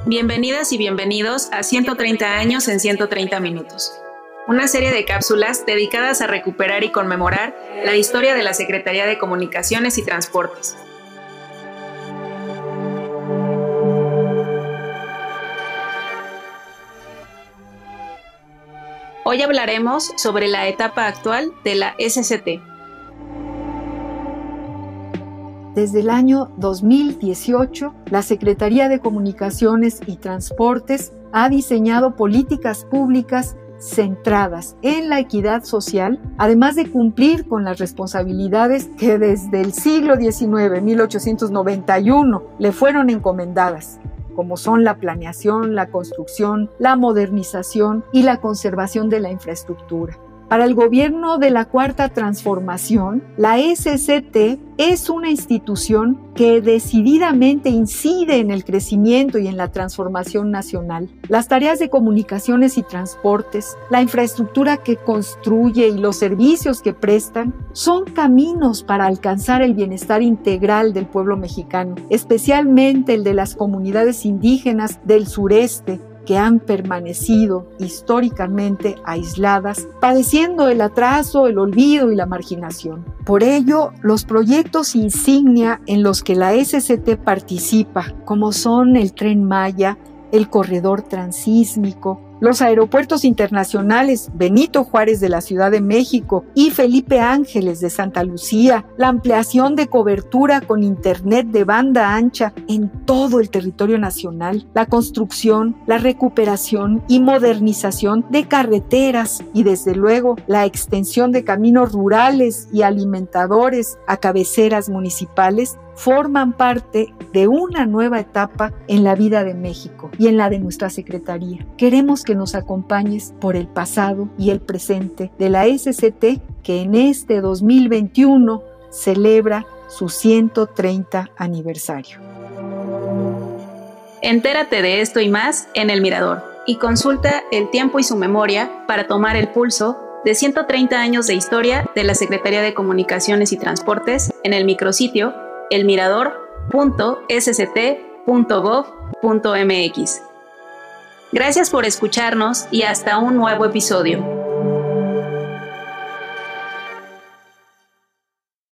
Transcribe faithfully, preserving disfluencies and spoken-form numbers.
Bienvenidas y bienvenidos a ciento treinta años en ciento treinta minutos, una serie de cápsulas dedicadas a recuperar y conmemorar la historia de la Secretaría de Comunicaciones y Transportes. Hoy hablaremos sobre la etapa actual de la S C T. Desde el año dos mil dieciocho, la Secretaría de Comunicaciones y Transportes ha diseñado políticas públicas centradas en la equidad social, además de cumplir con las responsabilidades que desde el siglo diecinueve, mil ochocientos noventa y uno, le fueron encomendadas, como son la planeación, la construcción, la modernización y la conservación de la infraestructura. Para el gobierno de la Cuarta Transformación, la S C T es una institución que decididamente incide en el crecimiento y en la transformación nacional. Las tareas de comunicaciones y transportes, la infraestructura que construye y los servicios que prestan son caminos para alcanzar el bienestar integral del pueblo mexicano, especialmente el de las comunidades indígenas del sureste, que han permanecido históricamente aisladas, padeciendo el atraso, el olvido y la marginación. Por ello, los proyectos insignia en los que la S C T participa, como son el Tren Maya, el Corredor Transísmico, los aeropuertos internacionales Benito Juárez de la Ciudad de México y Felipe Ángeles de Santa Lucía, la ampliación de cobertura con internet de banda ancha en todo el territorio nacional, la construcción, la recuperación y modernización de carreteras y desde luego la extensión de caminos rurales y alimentadores a cabeceras municipales forman parte de una nueva etapa en la vida de México y en la de nuestra Secretaría. Queremos que nos acompañes por el pasado y el presente de la S C T, que en este dos mil veintiuno celebra su ciento treinta aniversario. Entérate de esto y más en El Mirador y consulta El Tiempo y su Memoria para tomar el pulso de ciento treinta años de historia de la Secretaría de Comunicaciones y Transportes en el micrositio el mirador punto s c t punto gov punto m x. Gracias por escucharnos y hasta un nuevo episodio.